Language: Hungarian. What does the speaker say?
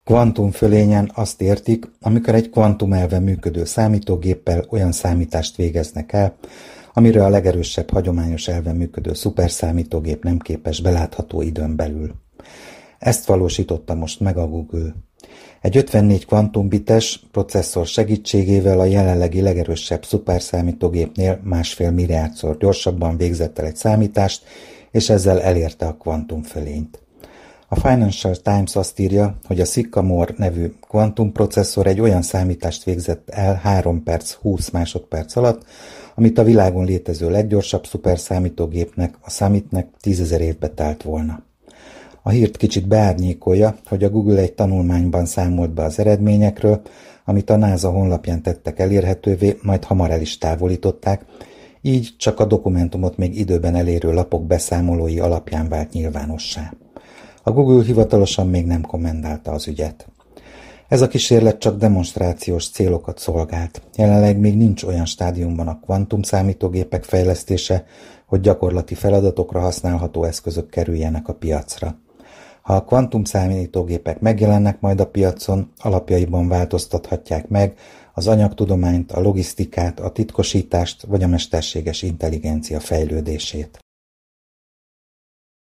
Kvantumfölényen azt értik, amikor egy kvantumelven működő számítógéppel olyan számítást végeznek el, amire a legerősebb hagyományos elven működő szuperszámítógép nem képes belátható időn belül. Ezt valósította most meg a Google. Egy 54 kvantumbites processzor segítségével a jelenlegi legerősebb szuperszámítógépnél 1,5 milliárdszor gyorsabban végzett el egy számítást, és ezzel elérte a kvantumfölényt. A Financial Times azt írja, hogy a Sycamore nevű kvantumprocesszor egy olyan számítást végzett el 3 perc 20 másodperc alatt, amit a világon létező leggyorsabb szuperszámítógépnek, a Summitnek 10 000 évbe telt volna. A hírt kicsit beárnyékolja, hogy a Google egy tanulmányban számolt be az eredményekről, amit a NASA honlapján tettek elérhetővé, majd hamar el is távolították, így csak a dokumentumot még időben elérő lapok beszámolói alapján vált nyilvánossá. A Google hivatalosan még nem kommentálta az ügyet. Ez a kísérlet csak demonstrációs célokat szolgált. Jelenleg még nincs olyan stádiumban a kvantumszámítógépek fejlesztése, hogy gyakorlati feladatokra használható eszközök kerüljenek a piacra. Ha a kvantumszámítógépek megjelennek majd a piacon, alapjaiban változtathatják meg az anyagtudományt, a logisztikát, a titkosítást vagy a mesterséges intelligencia fejlődését.